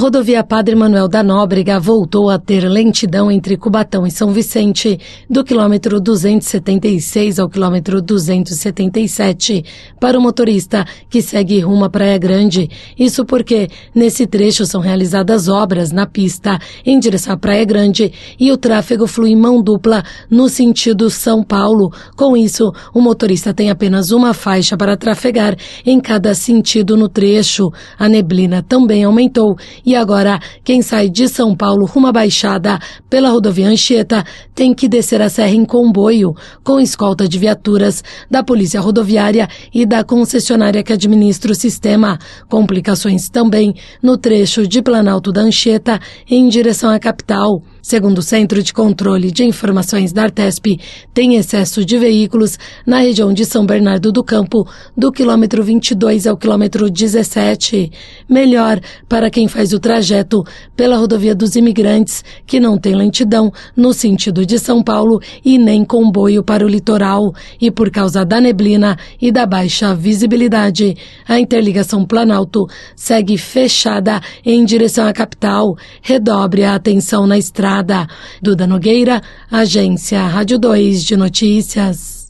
rodovia Padre Manuel da Nóbrega voltou a ter lentidão entre Cubatão e São Vicente, do quilômetro 276 ao quilômetro 277, para o motorista que segue rumo à Praia Grande. Isso porque, nesse trecho, são realizadas obras na pista em direção à Praia Grande e o tráfego flui mão dupla no sentido São Paulo. Com isso, o motorista tem apenas uma faixa para trafegar em cada sentido no trecho. A neblina também aumentou e agora quem sai de São Paulo rumo à Baixada pela rodovia Anchieta tem que descer a serra em comboio, com escolta de viaturas da Polícia Rodoviária e da concessionária que administra o sistema. Complicações também no trecho de Planalto da Anchieta em direção à capital. Segundo o Centro de Controle de Informações da Artesp, tem excesso de veículos na região de São Bernardo do Campo, do quilômetro 22 ao quilômetro 17. Melhor para quem faz o trajeto pela rodovia dos Imigrantes, que não tem lentidão no sentido de São Paulo e nem comboio para o litoral. E por causa da neblina e da baixa visibilidade, a interligação Planalto segue fechada em direção à capital. Redobre a atenção na estrada. Duda Nogueira, Agência Rádio 2 de Notícias.